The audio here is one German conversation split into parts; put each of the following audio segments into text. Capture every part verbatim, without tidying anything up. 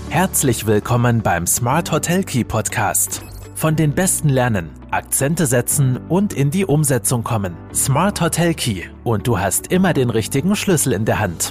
Herzlich willkommen beim Smart Hotel Key Podcast. Von den Besten lernen, Akzente setzen und in die Umsetzung kommen. Smart Hotel Key und du hast immer den richtigen Schlüssel in der Hand.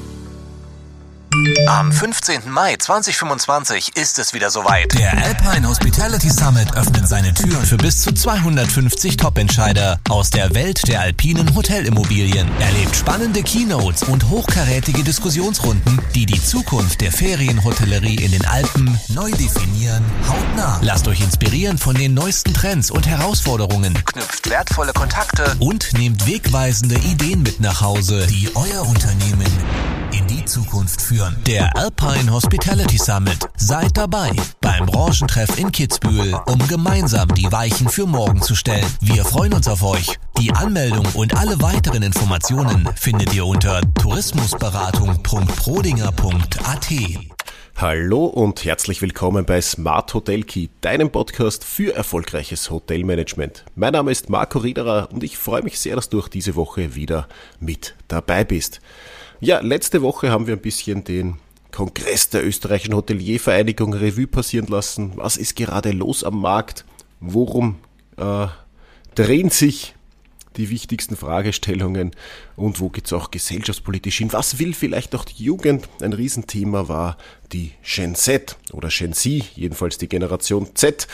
Am fünfzehnten Mai zweitausendfünfundzwanzig ist es wieder soweit. Der Alpine Hospitality Summit öffnet seine Türen für bis zu zweihundertfünfzig Top-Entscheider aus der Welt der alpinen Hotelimmobilien. Erlebt spannende Keynotes und hochkarätige Diskussionsrunden, die die Zukunft der Ferienhotellerie in den Alpen neu definieren, hautnah. Lasst euch inspirieren von den neuesten Trends und Herausforderungen. Knüpft wertvolle Kontakte Und nehmt wegweisende Ideen mit nach Hause, die euer Unternehmen in die Zukunft führen. Der Alpine Hospitality Summit. Seid dabei beim Branchentreff in Kitzbühel, um gemeinsam die Weichen für morgen zu stellen. Wir freuen uns auf euch. Die Anmeldung und alle weiteren Informationen findet ihr unter tourismusberatung punkt prodinger punkt a t. Hallo und herzlich willkommen bei Smart Hotel Key, deinem Podcast für erfolgreiches Hotelmanagement. Mein Name ist Marco Riederer und ich freue mich sehr, dass du auch diese Woche wieder mit dabei bist. Ja, letzte Woche haben wir ein bisschen den Kongress der österreichischen Hoteliervereinigung Revue passieren lassen. Was ist gerade los am Markt? Worum äh, drehen sich die wichtigsten Fragestellungen und wo geht es auch gesellschaftspolitisch hin? Was will vielleicht auch die Jugend? Ein Riesenthema war die Gen Z oder Gen Z, jedenfalls die Generation Z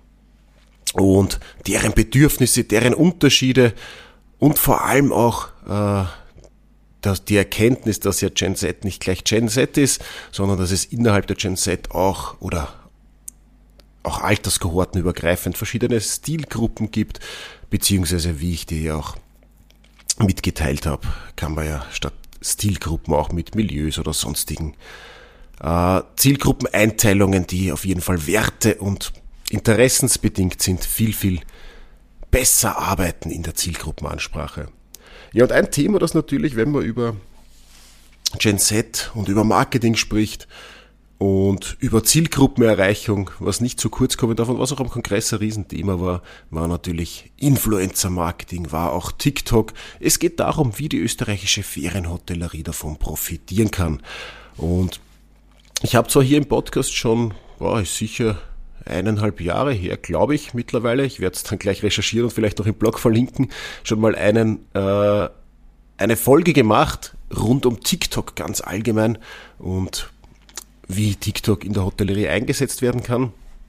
und deren Bedürfnisse, deren Unterschiede und vor allem auch äh, die Erkenntnis, dass ja Gen Z nicht gleich Gen Z ist, sondern dass es innerhalb der Gen Z auch oder auch alterskohortenübergreifend verschiedene Stilgruppen gibt, beziehungsweise wie ich dir ja auch mitgeteilt habe, kann man ja statt Stilgruppen auch mit Milieus oder sonstigen äh, Zielgruppeneinteilungen, die auf jeden Fall Werte und interessensbedingt sind, viel, viel besser arbeiten in der Zielgruppenansprache. Ja, und ein Thema, das natürlich, wenn man über Gen Z und über Marketing spricht und über Zielgruppenerreichung, was nicht zu kurz kommen darf und was auch am Kongress ein Riesenthema war, war natürlich Influencer-Marketing, war auch TikTok. Es geht darum, wie die österreichische Ferienhotellerie davon profitieren kann. Und ich habe zwar hier im Podcast schon, boah, ist sicher eineinhalb Jahre her, glaube ich, mittlerweile, ich werde es dann gleich recherchieren und vielleicht auch im Blog verlinken, schon mal einen äh, eine Folge gemacht rund um TikTok ganz allgemein und wie TikTok in der Hotellerie eingesetzt werden kann.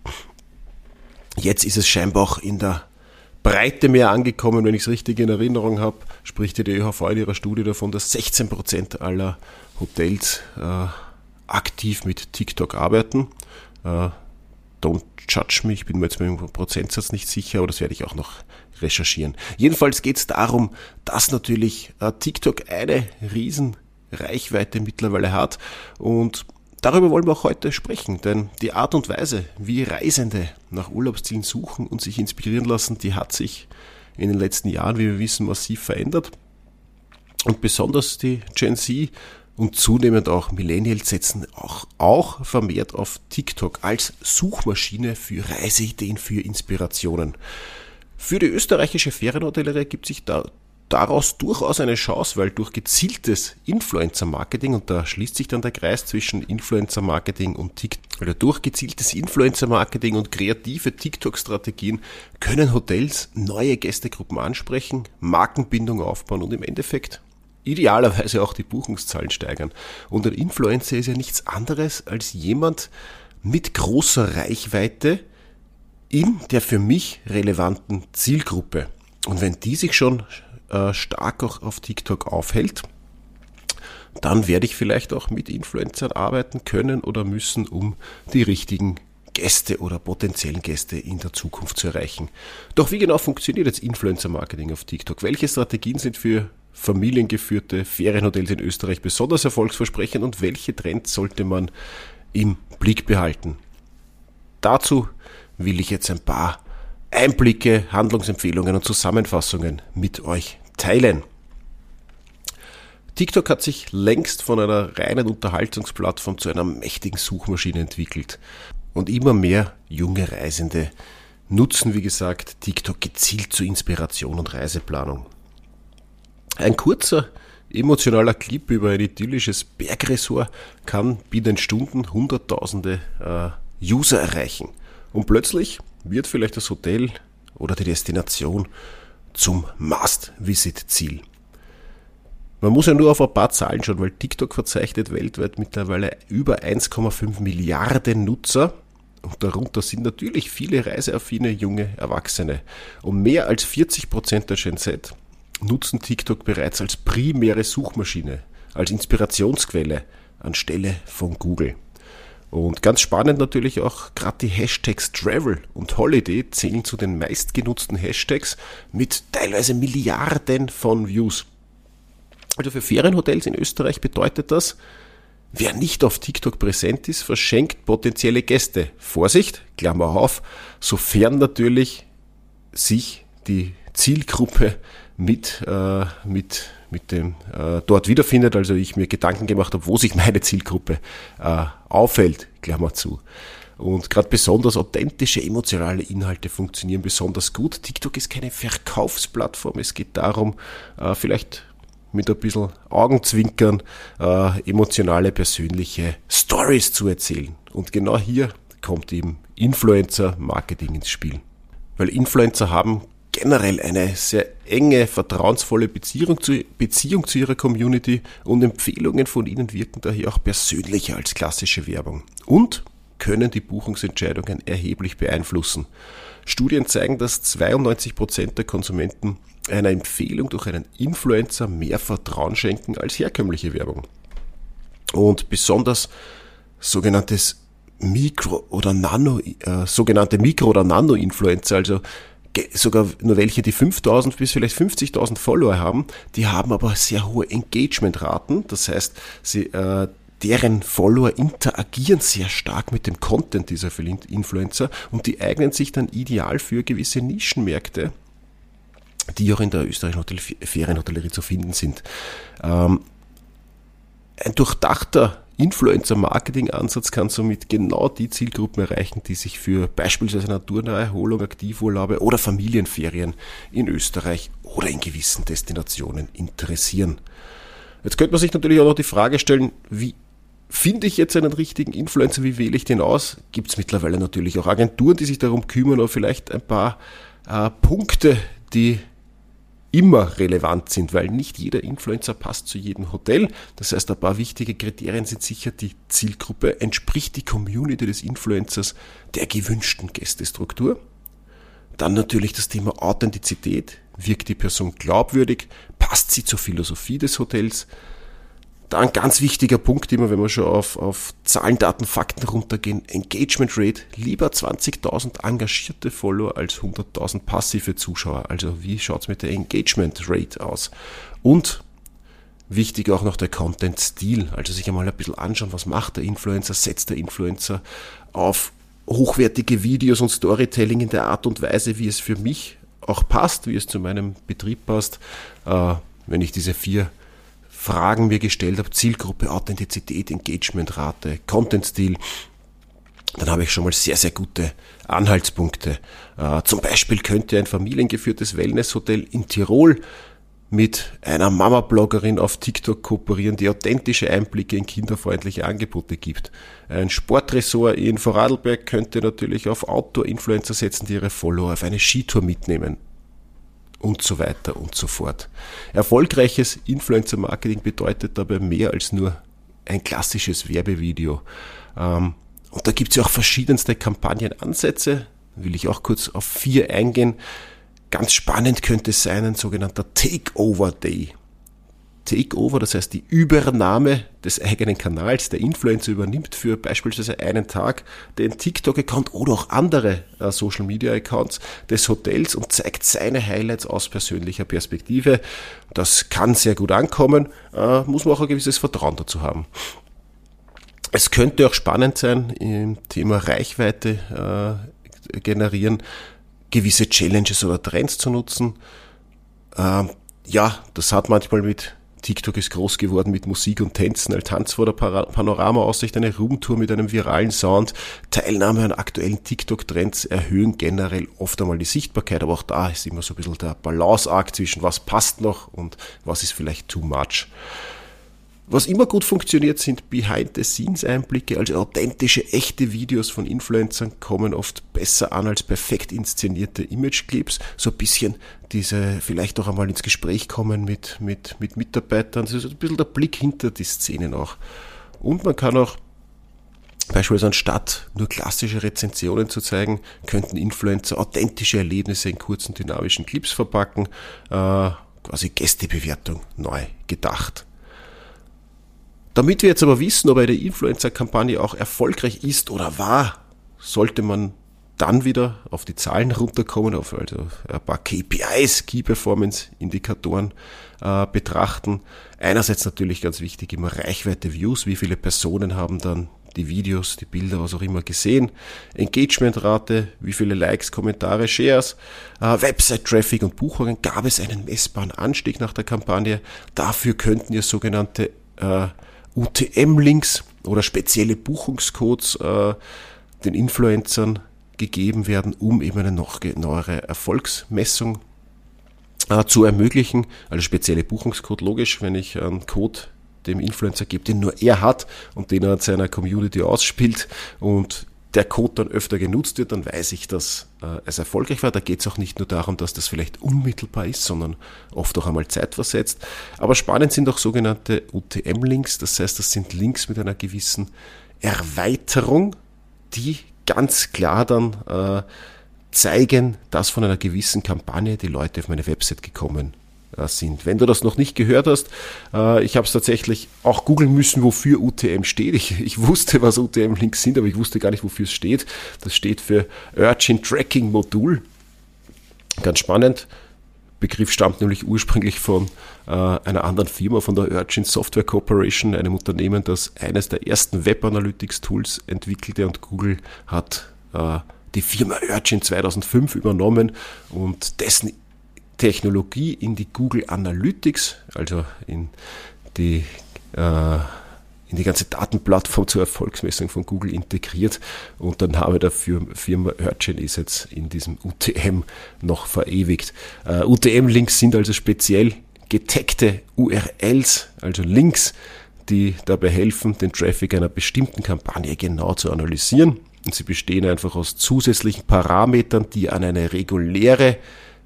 Jetzt ist es scheinbar auch in der Breite mehr angekommen, wenn ich es richtig in Erinnerung habe, spricht die ÖHV in ihrer Studie davon, dass sechzehn Prozent aller Hotels äh, aktiv mit TikTok arbeiten. Äh, Don't judge me, ich bin mir jetzt mit dem Prozentsatz nicht sicher, aber das werde ich auch noch recherchieren. Jedenfalls geht es darum, dass natürlich äh, TikTok eine riesen Reichweite mittlerweile hat und darüber wollen wir auch heute sprechen, denn die Art und Weise, wie Reisende nach Urlaubszielen suchen und sich inspirieren lassen, die hat sich in den letzten Jahren, wie wir wissen, massiv verändert und besonders die Gen Z und zunehmend auch Millennials setzen auch, auch vermehrt auf TikTok als Suchmaschine für Reiseideen, für Inspirationen. Für die österreichische Ferienhotellerie gibt sich da, daraus durchaus eine Chance, weil durch gezieltes Influencer-Marketing, und da schließt sich dann der Kreis zwischen Influencer-Marketing und TikTok, oder durch gezieltes Influencer-Marketing und kreative TikTok-Strategien können Hotels neue Gästegruppen ansprechen, Markenbindung aufbauen und im Endeffekt idealerweise auch die Buchungszahlen steigern. Und ein Influencer ist ja nichts anderes als jemand mit großer Reichweite in der für mich relevanten Zielgruppe. Und wenn die sich schon äh, stark auch auf TikTok aufhält, dann werde ich vielleicht auch mit Influencern arbeiten können oder müssen, um die richtigen Gäste oder potenziellen Gäste in der Zukunft zu erreichen. Doch wie genau funktioniert jetzt Influencer-Marketing auf TikTok? Welche Strategien sind für familiengeführte Ferienhotels in Österreich besonders erfolgsversprechend und welche Trends sollte man im Blick behalten? Dazu will ich jetzt ein paar Einblicke, Handlungsempfehlungen und Zusammenfassungen mit euch teilen. TikTok hat sich längst von einer reinen Unterhaltungsplattform zu einer mächtigen Suchmaschine entwickelt und immer mehr junge Reisende nutzen, wie gesagt, TikTok gezielt zur Inspiration und Reiseplanung. Ein kurzer emotionaler Clip über ein idyllisches Bergresort kann binnen Stunden Hunderttausende äh, User erreichen. Und plötzlich wird vielleicht das Hotel oder die Destination zum Must-Visit-Ziel. Man muss ja nur auf ein paar Zahlen schauen, weil TikTok verzeichnet weltweit mittlerweile über eins Komma fünf Milliarden Nutzer. Und darunter sind natürlich viele reiseaffine junge Erwachsene. Und mehr als vierzig Prozent der Gen Z nutzen TikTok bereits als primäre Suchmaschine, als Inspirationsquelle anstelle von Google. Und ganz spannend natürlich auch, gerade die Hashtags Travel und Holiday zählen zu den meistgenutzten Hashtags mit teilweise Milliarden von Views. Also für Ferienhotels in Österreich bedeutet das, wer nicht auf TikTok präsent ist, verschenkt potenzielle Gäste. Vorsicht, Klammer auf, sofern natürlich sich die Zielgruppe mit, äh, mit, mit dem äh, dort wiederfindet, also ich mir Gedanken gemacht habe, wo sich meine Zielgruppe äh, aufhält, Klammer zu. Und gerade besonders authentische, emotionale Inhalte funktionieren besonders gut. TikTok ist keine Verkaufsplattform, es geht darum, äh, vielleicht mit ein bisschen Augenzwinkern äh, emotionale, persönliche Stories zu erzählen. Und genau hier kommt eben Influencer-Marketing ins Spiel. Weil Influencer haben generell eine sehr enge, vertrauensvolle Beziehung zu, Beziehung zu ihrer Community und Empfehlungen von ihnen wirken daher auch persönlicher als klassische Werbung und können die Buchungsentscheidungen erheblich beeinflussen. Studien zeigen, dass zweiundneunzig Prozent der Konsumenten einer Empfehlung durch einen Influencer mehr Vertrauen schenken als herkömmliche Werbung. Und besonders sogenanntes Mikro- oder Nano, äh, sogenannte Mikro- oder Nano-Influencer, also sogar nur welche, die fünftausend bis vielleicht fünfzigtausend Follower haben, die haben aber sehr hohe Engagement-Raten. Das heißt, sie, äh, deren Follower interagieren sehr stark mit dem Content dieser Influencer und die eignen sich dann ideal für gewisse Nischenmärkte, die auch in der österreichischen Hotel- Ferienhotellerie zu finden sind. Ähm, ein durchdachter Influencer-Marketing-Ansatz kann somit genau die Zielgruppen erreichen, die sich für beispielsweise naturnahe Erholung, Aktivurlaube oder Familienferien in Österreich oder in gewissen Destinationen interessieren. Jetzt könnte man sich natürlich auch noch die Frage stellen, wie finde ich jetzt einen richtigen Influencer, wie wähle ich den aus? Gibt es mittlerweile natürlich auch Agenturen, die sich darum kümmern, oder vielleicht ein paar äh, Punkte, die immer relevant sind, weil nicht jeder Influencer passt zu jedem Hotel. Das heißt, ein paar wichtige Kriterien sind sicher die Zielgruppe, entspricht die Community des Influencers der gewünschten Gästestruktur. Dann natürlich das Thema Authentizität, wirkt die Person glaubwürdig, passt sie zur Philosophie des Hotels. Dann ganz wichtiger Punkt immer, wenn wir schon auf, auf Zahlen, Daten, Fakten runtergehen, Engagement Rate, lieber zwanzigtausend engagierte Follower als hunderttausend passive Zuschauer. Also wie schaut's mit der Engagement Rate aus? Und wichtig auch noch der Content-Stil, also sich einmal ein bisschen anschauen, was macht der Influencer, setzt der Influencer auf hochwertige Videos und Storytelling in der Art und Weise, wie es für mich auch passt, wie es zu meinem Betrieb passt, äh, wenn ich diese vier Fragen mir gestellt habe, Zielgruppe, Authentizität, Engagementrate, Content-Stil, dann habe ich schon mal sehr, sehr gute Anhaltspunkte. Äh, zum Beispiel könnte ein familiengeführtes Wellnesshotel in Tirol mit einer Mama-Bloggerin auf TikTok kooperieren, die authentische Einblicke in kinderfreundliche Angebote gibt. Ein Sportresort in Vorarlberg könnte natürlich auf Outdoor-Influencer setzen, die ihre Follower auf eine Skitour mitnehmen. Und so weiter und so fort. Erfolgreiches Influencer-Marketing bedeutet dabei mehr als nur ein klassisches Werbevideo. Und da gibt es ja auch verschiedenste Kampagnenansätze, will ich auch kurz auf vier eingehen. Ganz spannend könnte es sein, ein sogenannter Takeover Day. Takeover, das heißt die Übernahme des eigenen Kanals. Der Influencer übernimmt für beispielsweise einen Tag den TikTok-Account oder auch andere äh, Social-Media-Accounts des Hotels und zeigt seine Highlights aus persönlicher Perspektive. Das kann sehr gut ankommen, äh, muss man auch ein gewisses Vertrauen dazu haben. Es könnte auch spannend sein, im Thema Reichweite äh, generieren, gewisse Challenges oder Trends zu nutzen. Äh, ja, das hat manchmal mit TikTok ist groß geworden mit Musik und Tänzen, ein Tanz vor der Panoramaaussicht, eine Roomtour mit einem viralen Sound. Teilnahme an aktuellen TikTok-Trends erhöhen generell oft einmal die Sichtbarkeit, aber auch da ist immer so ein bisschen der Balanceakt zwischen was passt noch und was ist vielleicht too much. Was immer gut funktioniert, sind Behind-the-Scenes-Einblicke, also authentische, echte Videos von Influencern kommen oft besser an als perfekt inszenierte Image-Clips. So ein bisschen diese, vielleicht auch einmal ins Gespräch kommen mit, mit, mit Mitarbeitern, so ein bisschen der Blick hinter die Szenen auch. Und man kann auch beispielsweise anstatt nur klassische Rezensionen zu zeigen, könnten Influencer authentische Erlebnisse in kurzen, dynamischen Clips verpacken, äh, quasi Gästebewertung neu gedacht. Damit wir jetzt aber wissen, ob eine Influencer-Kampagne auch erfolgreich ist oder war, sollte man dann wieder auf die Zahlen runterkommen, auf also ein paar K P Is, Key Performance Indikatoren äh, betrachten. Einerseits natürlich ganz wichtig immer Reichweite, Views, wie viele Personen haben dann die Videos, die Bilder, was auch immer gesehen, Engagementrate, wie viele Likes, Kommentare, Shares, äh, Website-Traffic und Buchungen. Gab es einen messbaren Anstieg nach der Kampagne? Dafür könnten ja sogenannte äh, U T M-Links oder spezielle Buchungscodes äh, den Influencern gegeben werden, um eben eine noch genauere Erfolgsmessung äh, zu ermöglichen. Also spezielle Buchungscode, logisch, wenn ich einen Code dem Influencer gebe, den nur er hat und den er an seiner Community ausspielt und der Code dann öfter genutzt wird, dann weiß ich, dass äh, es erfolgreich war. Da geht es auch nicht nur darum, dass das vielleicht unmittelbar ist, sondern oft auch einmal zeitversetzt. Aber spannend sind auch sogenannte U T M-Links, das heißt, das sind Links mit einer gewissen Erweiterung, die ganz klar dann äh, zeigen, dass von einer gewissen Kampagne die Leute auf meine Website gekommen sind. Wenn du das noch nicht gehört hast, äh, ich habe es tatsächlich auch googeln müssen, wofür U T M steht. Ich, ich wusste, was U T M-Links sind, aber ich wusste gar nicht, wofür es steht. Das steht für Urchin Tracking Modul. Ganz spannend. Begriff stammt nämlich ursprünglich von äh, einer anderen Firma, von der Urchin Software Corporation, einem Unternehmen, das eines der ersten Web Analytics Tools entwickelte, und Google hat äh, die Firma Urchin zweitausendfünf übernommen und dessen Technologie in die Google Analytics, also in die, äh, in die ganze Datenplattform zur Erfolgsmessung von Google integriert, und der Name der Firma Urchin ist jetzt in diesem U T M noch verewigt. Äh, U T M-Links sind also speziell getaggte U R Ls, also Links, die dabei helfen, den Traffic einer bestimmten Kampagne genau zu analysieren, und sie bestehen einfach aus zusätzlichen Parametern, die an eine reguläre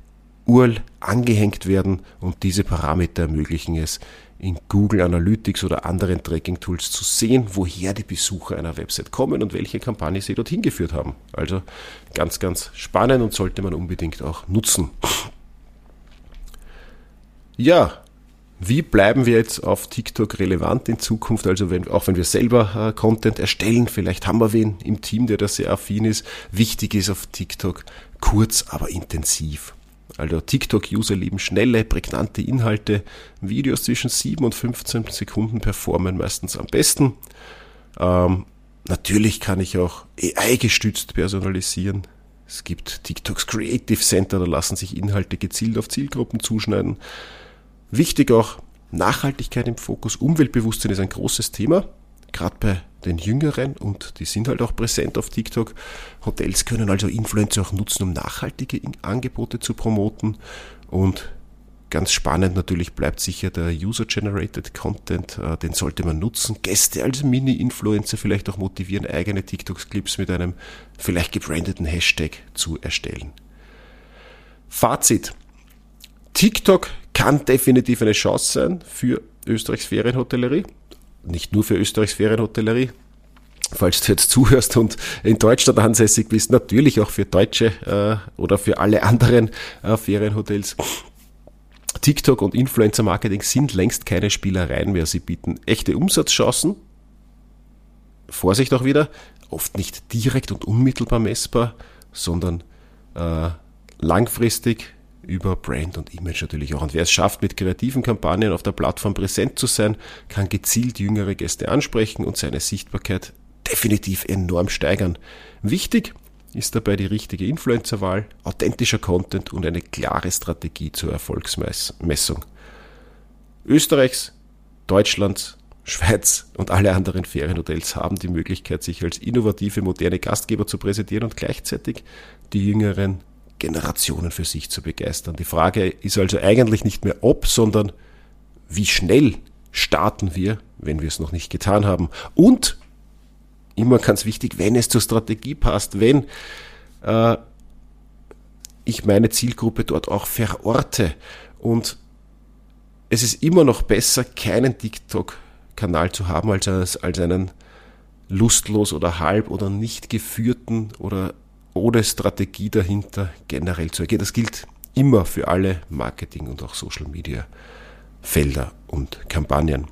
U R L angehängt werden, und diese Parameter ermöglichen es, in Google Analytics oder anderen Tracking-Tools zu sehen, woher die Besucher einer Website kommen und welche Kampagne sie dorthin geführt haben. Also ganz, ganz spannend und sollte man unbedingt auch nutzen. Ja, wie bleiben wir jetzt auf TikTok relevant in Zukunft? Also wenn, auch wenn wir selber äh, Content erstellen, vielleicht haben wir wen im Team, der da sehr affin ist. Wichtig ist auf TikTok kurz, aber intensiv. Also TikTok-User lieben schnelle, prägnante Inhalte. Videos zwischen sieben und fünfzehn Sekunden performen meistens am besten. Ähm, natürlich kann ich auch A I-gestützt personalisieren. Es gibt TikToks Creative Center, da lassen sich Inhalte gezielt auf Zielgruppen zuschneiden. Wichtig auch Nachhaltigkeit im Fokus. Umweltbewusstsein ist ein großes Thema, gerade bei den Jüngeren, und die sind halt auch präsent auf TikTok. Hotels können also Influencer auch nutzen, um nachhaltige Angebote zu promoten, und ganz spannend natürlich bleibt sicher der User-Generated Content, den sollte man nutzen. Gäste als Mini-Influencer vielleicht auch motivieren, eigene TikTok-Clips mit einem vielleicht gebrandeten Hashtag zu erstellen. Fazit: TikTok kann definitiv eine Chance sein für Österreichs Ferienhotellerie. Nicht nur für Österreichs Ferienhotellerie, falls du jetzt zuhörst und in Deutschland ansässig bist, natürlich auch für Deutsche äh, oder für alle anderen äh, Ferienhotels. TikTok und Influencer-Marketing sind längst keine Spielereien mehr. Sie bieten echte Umsatzchancen. Vorsicht auch wieder, oft nicht direkt und unmittelbar messbar, sondern äh, langfristig über Brand und Image natürlich auch. Und wer es schafft, mit kreativen Kampagnen auf der Plattform präsent zu sein, kann gezielt jüngere Gäste ansprechen und seine Sichtbarkeit definitiv enorm steigern. Wichtig ist dabei die richtige Österreichs, Deutschlands, Schweiz und alle anderen Ferienhotels haben die Möglichkeit, sich als innovative, moderne Gastgeber zu präsentieren und gleichzeitig die jüngeren Generationen für sich zu begeistern. Die Frage ist also eigentlich nicht mehr ob, sondern wie schnell starten wir, wenn wir es noch nicht getan haben. Und, immer ganz wichtig, wenn es zur Strategie passt, wenn äh, ich meine Zielgruppe dort auch verorte. Und es ist immer noch besser, keinen TikTok-Kanal zu haben, als, als einen lustlos oder halb oder nicht geführten oder ohne Strategie dahinter generell zu agieren. Das gilt immer für alle Marketing- und auch Social-Media-Felder und Kampagnen.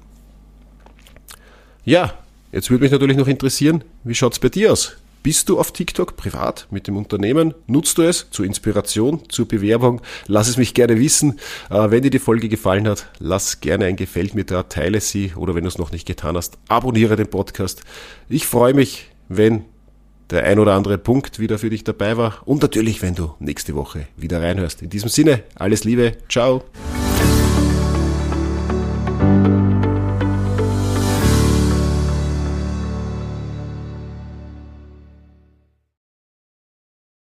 Ja, jetzt würde mich natürlich noch interessieren, wie schaut es bei dir aus? Bist du auf TikTok privat mit dem Unternehmen? Nutzt du es zur Inspiration, zur Bewerbung? Lass es mich gerne wissen. Äh, wenn dir die Folge gefallen hat, lass gerne ein Gefällt mir da, teile sie oder wenn du es noch nicht getan hast, abonniere den Podcast. Ich freue mich, wenn der ein oder andere Punkt wieder für dich dabei war und natürlich, wenn du nächste Woche wieder reinhörst. In diesem Sinne, alles Liebe, ciao.